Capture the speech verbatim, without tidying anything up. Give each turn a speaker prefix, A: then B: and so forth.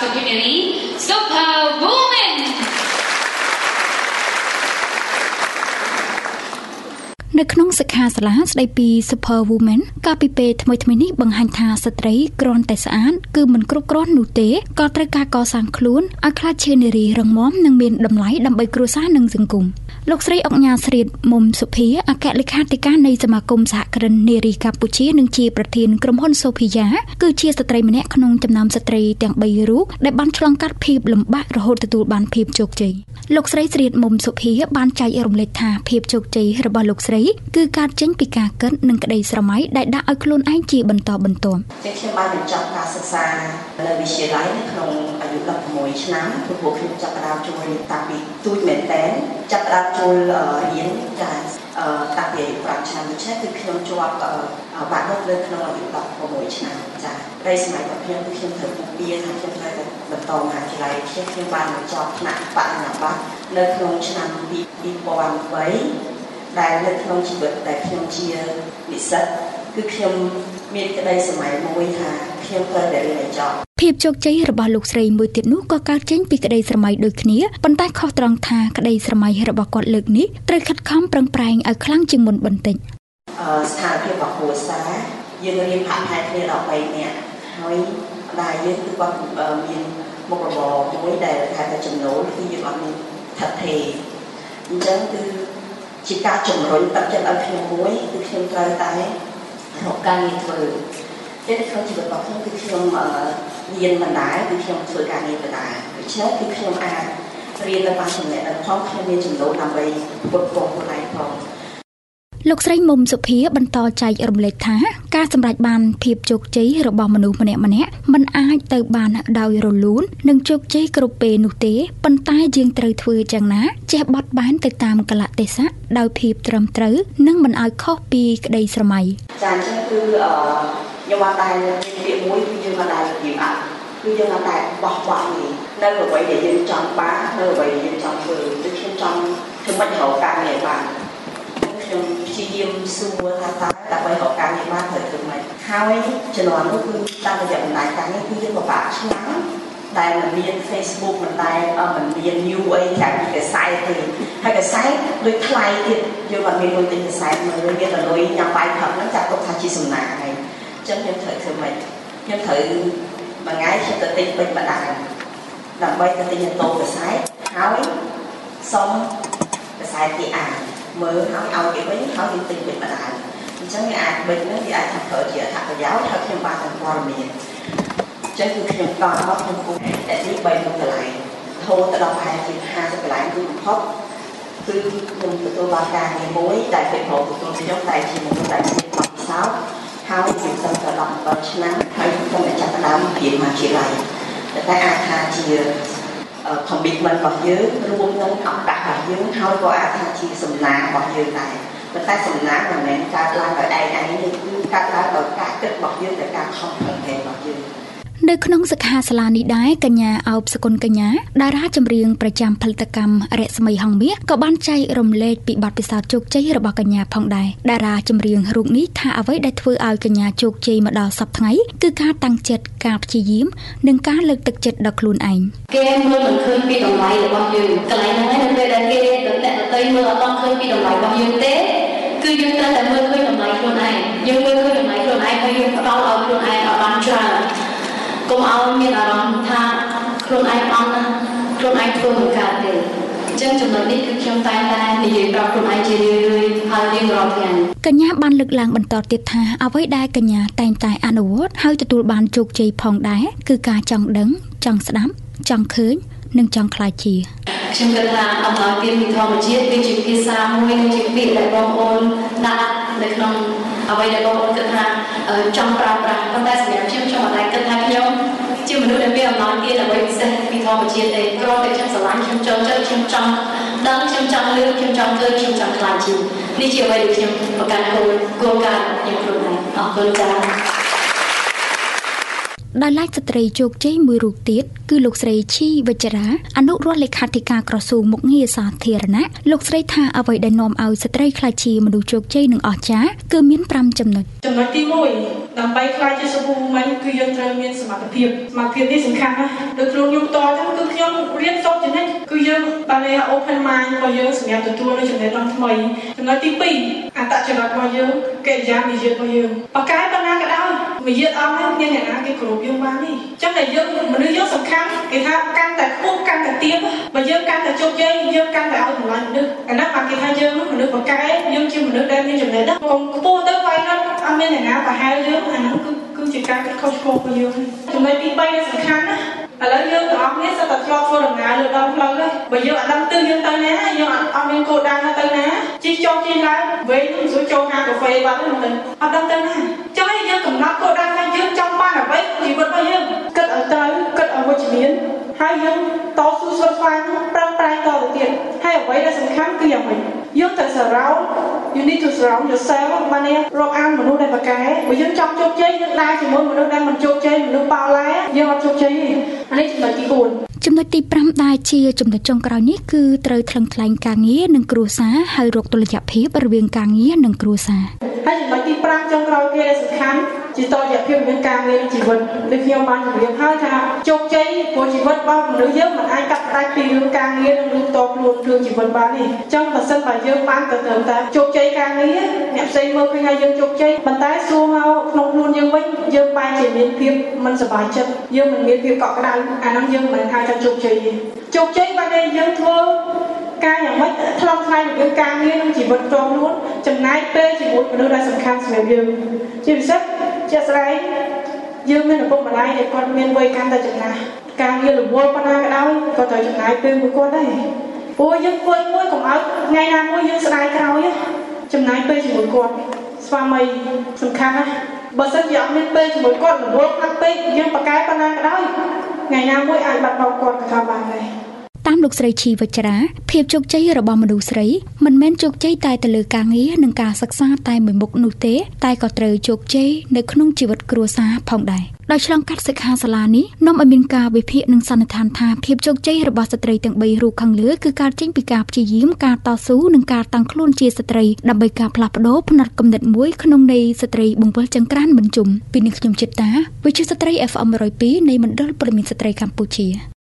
A: opportunity Superwoman
B: នៅក្នុងសិក្ខាសាលាស្ដីពី Superwoman កាលពីពេលថ្មីៗនេះបង្ហាញថាស្ត្រីគ្រាន់តែស្អាតគឺមិនគ្រប់គ្រាន់នោះទេក៏ត្រូវការកសាងខ្លួនឲ្យក្លាយជានារីរឹងមាំនិងមានតម្លៃដើម្បីគ្រួសារនិងសង្គមលោកស្រីអុកញ៉ាស្រីមុំសុភាអគ្គលេខាធិការនៃសមាគមសហគ្រិននារីកម្ពុជានិងជាប្រធានក្រុមហ៊ុន Sophia គឺជាស្ត្រីម្នាក់ក្នុងចំណោមស្ត្រីទាំងបីរូបដែលបានឆ្លងកាត់ភាពលំបាករហូតទទួលបានភាពជោគជ័យលោកស្រីស្រីមុំសុភាបានចែករំលែកថាភាពជោគជ័យរបស់លោកស្រីគឺការចេញពីការគិតនិងក្តីស្រមៃដែលដាក់ឲ្យខ្លួនឯងជាបន្តបន្ទាប់
C: ខ្ញុំបានបញ្ចប់ការសិក្សានៅវិទ្យាល័យនៅក្នុងអាយុដប់ប្រាំមួយឆ្នាំព្រោះខ្ញុំចាប់ផ្ដើមចូលរៀនតាំងពីទូចមែនតើចាប់ផ្ដើមចូលរៀនចាតាំងពីអាយុប្រាំឆ្នាំដូច្នេះគឺខ្ញុំជាប់បាក់ឌុបនៅក្នុងអាយុដប់ប្រាំមួយឆ្នាំចាតែសម័យរបស់ខ្ញុំគឺខ្ញុំត្រូវពុះពៀថាខ្ញុំត្រូវបន្តមហាវិទ្យាល័យខ្ញុំខ្ញុំបានបញ្ចប់ថ្នាក់បរិញ្ញាបត្រនៅក្នុងឆ្នាំពីរពាន់បីដែលនៅក្នុងជីវិតដែលខ្ញុំជានិស្សិតគឺខ្ញុំមានក្តីសម័យមួយថាខ្ញុំត្រូវតែរៀនឲ្យចប់
B: ភាពជោគជ័យរបស់លោកស្រីមួយទៀតនោះក៏កើតចេញពីក្តីស្រមៃដូចគ្នាប៉ុន្តែខុសត្រង់ថាក្តីស្រមៃរបស់គាត់លើកនេះត្រូវខិតខំប្រឹងប្រែងឲ្យខ្លាំងជាងមុនបន្តិច
C: អឺស្ថានភាពរបស់គ្រួសារយើងរៀនផាក់ផែគ្នាដល់បីនាក់ហើយដែលយើងគឺគាត់មានមុខរបរមួយដែលគេថាចំណូលគឺយើងអត់មានថិតថេរអញ្ចឹងគឺជាការជំរុញទឹកចិត្តឲ្យខ្ញុំមួយគឺខ្ញុំត្រូវតែរកការងារធ្វើតែក្នុងជីវិតរបស់ខ្ញុំគឺខ្ញុំរៀនបណ្ដាលគឺខ្ញុំធ្វើការងារបណ្ដាលដូច្នេះគឺខ្ញុំអាចរៀននៅបានចំណេះដឹងផងខ្ញុំមានចំណូលដើម្បីពុតពងខ្លួនឯងផង
B: លោកស្រីមុំសុភាបន្តចែករំលែកថាការសម្រេចបានភាពជោគជ័យរបស់មនុស្សម្នាក់ម្នាក់មិនអាចទៅបានដោយរលូននិងជោគជ័យគ្រប់ពេលនោះទេប៉ុន្តែយើងត្រូវធ្វើយ៉ាងណាចេះបត់បែនទៅតាមកលៈទេសៈដោយភាពត្រឹមត្រូវនិងមិនឲ្យខុសពីក្តីស្រមៃ
C: ចាអញ្ចឹងគឺខ្ញុំអត់ដែលមានពាក្យមួយគឺយើងអត់ដែលនិយាយអត់គឺយើងអត់ដែលបោះបង់ទេនៅអ្វីដែលយើងចង់បាននៅអ្វីដែលយើងចង់ធ្វើគឺខ្ញុំចង់ធ្វើមិនរកការងារបានខ្ញុំព្យាយាមសួរថាតើដើម្បីរកការងារបានត្រូវធ្វើម៉េចហើយជំនាន់នោះគឺតាមរយៈបណ្ដាញការងារគឺយើងពិបាកឆ្ងាំដែលមិនមាន Facebook មិនដែលមិនមាន new អីខាងពីកសែតទេហើយកសែតដូចថ្លៃទៀតយើងអត់មានលុយទិញកសែតមើលមានតែលុយញ៉ាំបាយផឹកហ្នឹងចាត់ទុកថាជាសំណាងហើយអញ្ចឹងខ្ញុំត្រូវធ្វើម៉េចខ្ញុំត្រូវមួយថ្ងៃខ្ញុំទៅទិញពេញបណ្ដាញដើម្បីទៅទិញអូតូកសែតហើយសុំកសែតគេអានមើលហើយឲ្យគេវិញហើយយើងទិញពេញបណ្ដាញអញ្ចឹងវាអាចបិទហ្នឹងវាអាចថាប្រើជាអត្ថប្រយោជន៍ហើយខ្ញុំបានតែព័ត៌មានចឹងគឺខ្ញុំតមកខ្ញុំគូតែនេះបីមុខកន្លែងហូរទៅដល់ប្រហែលជាห้าสิบកន្លែងគឺបំផុតគឺខ្ញុំទទួលបានការងារមួយដែលពេញប្រកទទួលខ្ញុំតែជាមនុស្សដែលមានបទពិសោធន៍ហើយខ្ញុំទៅដល់ដប់ប្រាំឆ្នាំហើយខ្ញុំតែចាប់ផ្ដើមរៀនមហាវិទ្យាល័យតែអាចថាជា commitment របស់យើងរួមនឹងឱកាសរបស់យើងហើយក៏អាចថាជាសំណាងរបស់យើងដែរប៉ុន្តែសំណាងមិនមែនកើតឡើងដោយឯងឯងទេគឺកើតឡើងដោយការគិតរបស់យើងនិងការខំប្រឹងប្រែងរបស់យើង
B: នៅក្នុងសិក្ខាសាលានេះដែរកញ្ញាអោបសកុនកញ្ញាតារាចម្រៀងប្រចាំផលិតកម្មរស្មីហងមាសក៏បានចែករំលែកពីបទពិសោធន៍ជោគជ័យរបស់កញ្ញាផងដែរតារាចម្រៀងរូបនេះថាអ្វីដែលធ្វើឲ្យកញ្ញាជោគជ័យមកដល់សប្តាហ៍ថ្ងៃគឺការតាំងចិត្តការព្យាយាមនិងការលើកទឹកចិត្តដល់ខ្លួនឯង
D: គេមើលមិនឃើញពីតម្លៃរបស់យើងកន្លែងហ្នឹងនៅពេលដែលគេតែតែមើលអត់ឃើញពីតម្លៃរបស់យើងទេគឺយើងត្រូវតែមើលឃើញតម្លៃខ្លួនឯងយើងមើលឃើញតម្លៃខ្លួនឯងហើយយើងផ្ដល់ឲ្យខ្លួនឯងឲ្យបានច្រើនកុំឲ្យមានអារម្មណ៍ថាខ្លួនឯងអន់ណាខ្លួនឯងធ្វើមិនកើតទេអញ្ចឹងចំណុចនេះគឺខ្ញុំតែងតែនិយាយប្រាប់ខ្លួនឯងជារឿយៗហើយរៀងរាល់ថ្ងៃ
B: កញ្ញាបានលើកឡើងបន្តទៀតថាអ្វីដែលកញ្ញាតែងតែអនុវត្តហើយទទួលបានជោគជ័យផងដែរគឺការចង់ដឹងចង់ស្ដាប់ចង់ឃើញនិងចង់ខ្លាចជា
D: ខ្ញុំគិតថាអំណោយទានពីធម្មជាតិគឺជាភាសាមួយនិងជាពាក្យដែលបងប្អូនដាក់នៅក្នុងអ្វីដែលបងប្អូនគិតថាចង់ប្រើប្រាស់ប៉ុន្តែសម្រាប់ខ្ញុំខ្ញុំអត់ដែលគិតថាខ្ញុំជាមនុស្សដែលមានអំណោយទានអ្វីពិសេសពីធម្មជាតិទេគ្រាន់តែខ្ញុំស្រឡាញ់ខ្ញុំចូលចិត្តខ្ញុំចង់ដឹងខ្ញុំចង់លឺខ្ញុំចង់ឃើញខ្ញុំចង់ខ្លាចជានេះជាអ្វីដែលខ្ញុំប្រកាន់គោលគោលការណ៍ខ្ញុំខ្លួនឯងអរគុណចា៎
B: ដោយឡែកស្ត្រីជោគជ័យមួយរូបទៀតគឺលោកស្រីឈីវិជ្ជរាអនុរដ្ឋលេខាធិការក្រសួងមុខងារសាធារណៈលោកស្រីថាអ្វីដែលនាំឲ្យស្ត្រីក្លាយជាមនុស្សជោគជ័យនិងអស្ចារ្យគឺមានប្រាំចំណុច
E: ចំណុចទីមួយដើម្បីក្លាយជា Superwoman គឺយើងត្រូវមានសមត្ថភាពសមត្ថភាពនេះសំខាន់ណាស់ដូចខ្លួនខ្ញុំផ្ទាល់ចឹងគឺខ្ញុំរៀនសូត្រចំណេះគឺយើងបាន open mind របស់យើងសម្រាប់ទទួលនូវចំណេះដឹងថ្មីចំណុចទីពីរអត្តចរិតរបស់យើងកិរិយាមារយាទរបស់យើងបកកែបណ្ណាក៏ដោយមារយាទអស់ហ្នឹងមានអ្នកណាគេគោរពយើងបានទេចឹងតែយើងមនុស្សយើងសំខាន់គេថាកាន់តែខ្ពស់កាន់តែទៀងបើយើងកាន់តែជោគជ័យយើងកាន់តែឲ្យតម្លៃមនុស្សអាហ្នឹងបានគេថាយើងមនុស្សបកកែយើងជាមនុស្សដែលមានចំណេះដឹងកុំខ្ពស់ទៅវាយរត់អត់មានអ្នកណាប្រហែលយើងអាហ្នឹងគឺគឺជាការខុសឆ្គងរបស់យើងចំណុចទីបីដែលសំខាន់ណាឥឡូវយើងទាំងអស់គ្នាសិតតែធ្លាប់ធ្វើដំណើរលើដងផ្លូវហើយបើយើងអត់ដឹងទិសយើងទៅណាយើងអត់អត់មានគោលដៅទៅណាជិះចុះជិះឡើងវែងមិនស្រួលចូលហាងកាហ្វេបាត់ទេមិនអត់ដឹងទៅណាចុះឲ្យយើងកំណត់គោលដៅថាយើងចង់បានអ្វីជីវិតរបស់យើងគិតឲ្យត្រូវគិតឲ្យវិជ្ជមានហើយយើងតស៊ូស្វិតស្វាញប្រឹងប្រែងតទៅទៀតហើយអ្វីដែលសំខាន់គឺអ្វីយើងត្រូវ surround you need to surround yourself បាននេះរាប់អានមនុស្សដែលប្រកែបើយើងចង់ជោគជ័យយើងដើរជាមួយមនុស្សដែលមិនជោគជ័យមនុស្សបោឡែយើងអត់ជោគជ័យទេអានេះចំណុចទីបួន
B: ចំណុចទីប្រាំដែលជាចំណុចចុងក្រោយនេះគឺត្រូវថ្លឹងថ្លែងការងារនិងគ្រួសារហើយរកតុល្យភាពរវាងការងារនិងគ្រួសារ
E: ហើយចំណុចទីប្រាំចុងក្រោយគេដែលសំខាន់ជាតុល្យភាពរវាងការងារនិងជីវិតដូចខ្ញុំបានជម្រាបហើយថាជោគជ័យព្រោះជីវិតរបស់មនុស្សយើងមិនអាចកាត់ផ្តាច់ពីរឿងការងារនិងរឿងតខ្លួនរឿងជីវិតបានទេអញ្ចឹងបើសិនបើយើងបានទៅត្រឹមតែជោគជ័យការងារអ្នកផ្សេងមើលឃើញថាយើងជោគជ័យប៉ុន្តែសួរមកក្នុងខ្លួនយើងវិញយើងបែរជាមានភាពមិនសប្បាយចិត្តយើងមិនមានភាពកក់ក្ដៅអាហ្នឹងយើងមិនហៅថាជោគជ័យទេជោគជ័យបានតែយើងធ្វើការយ៉ាងម៉េចថ្លឹងថ្លែងរវាងការងារនិងជីវិតផ្ទាល់ខ្លួនចំណាយពេលជាមួយមនុស្សដែលសំខាន់សម្រាប់យើងជាពិសេសជាក់ស្ដែងយើងមានឪពុកម្ដាយដែលគាត់មានវ័យកាន់តែចំណាស់ការងាររវល់ប៉ុណ្ណាក៏ដោយក៏ត្រូវចំណាយពេលមួយគាត់ដែរព្រោះយើងធ្វើមួយកុំឲ្យថ្ងៃណាមួយយើងស្ដាយក្រោយចំណាយពេលជាមួយគាត់ស្វាមីសំខាន់ណាស់បើសិនជាអត់មានពេលជាមួយគាត់រវល់ខ្លាំងពេកយើងប្រកែប៉ុណ្ណាក៏ដោយថ្ងៃណាមួយអាចបាត់បង់គាត់ក៏ថាបានដែរ
B: តាមលោកស្រីឈីវិជ្ជរាភាពជោគជ័យរបស់មនុស្សស្រីមិនមែនជោគជ័យតែទៅលើការងារនិងការសិក្សាតែមួយមុខនោះទេតែក៏ត្រូវជោគជ័យនៅក្នុងជីវិតគ្រួសារផងដែរដោយឆ្លងកាត់សិក្ខាសាលានេះនាំឲ្យមានការវិភាគនិងសន្និដ្ឋានថាភាពជោគជ័យរបស់ស្ត្រីទាំងបីរូបខាងលើគឺការចេញពីការព្យាយាមការតស៊ូនិងការតាំងខ្លួនជាស្ត្រីដើម្បីការផ្លាស់ប្ដូរផ្នត់គំនិតមួយក្នុងន័យស្ត្រីបង្វិលចង្ក្រានមិនជុំពីនេះខ្ញុំចិត្តតាវិទ្យុស្ត្រី អេហ្វ អេម one oh twoនៃមណ្ឌលព័ត៌មានស្ត្រីកម្ពុជា